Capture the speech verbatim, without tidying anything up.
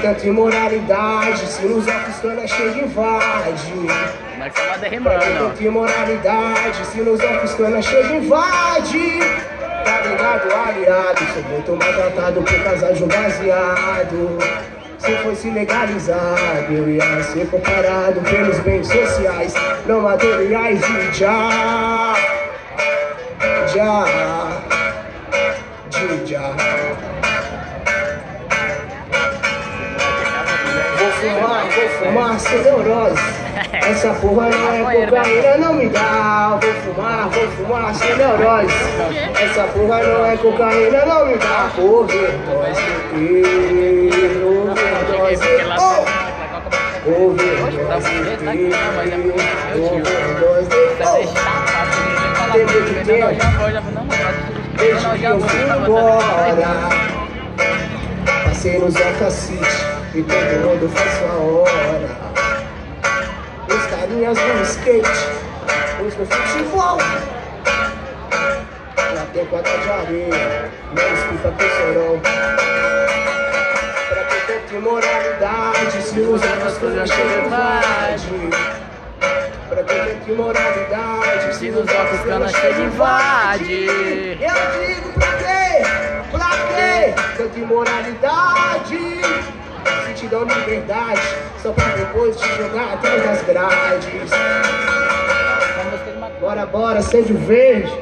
tanta imoralidade, se nos óculos cana cheio de invade. Mas que tá Pra que rimando, tanta imoralidade, se nos óculos cana cheio de invade. Tá ligado, aliado, sou muito maltratado por causa de um baseado. Se fosse legalizado, eu ia ser comparado pelos bens sociais, não materiais de já, já, de já. Vou fumar, vou fumar sem neurose. Essa porra não é cocaína, não me dá. Vou fumar, vou fumar sem neurose. Essa porra não é cocaína, não me dá. Overdose, overdose, overdose, tem muito tempo desde que eu fui embora. Passei no Zoca City e todo mundo faz sua hora. Os carinhas no skate, uns no futebol. Lá tem quadra de areia, não escuta pessoal. Pra que tanta imoralidade, se os outros coisas chegam invade. Pra que tanta imoralidade, se os outros canas chegam invade. Eu digo pra quê? Pra quê? Tanta imoralidade. Se te dão liberdade, só pra depois te jogar atrás das grades. Bora, bora, acende o verde.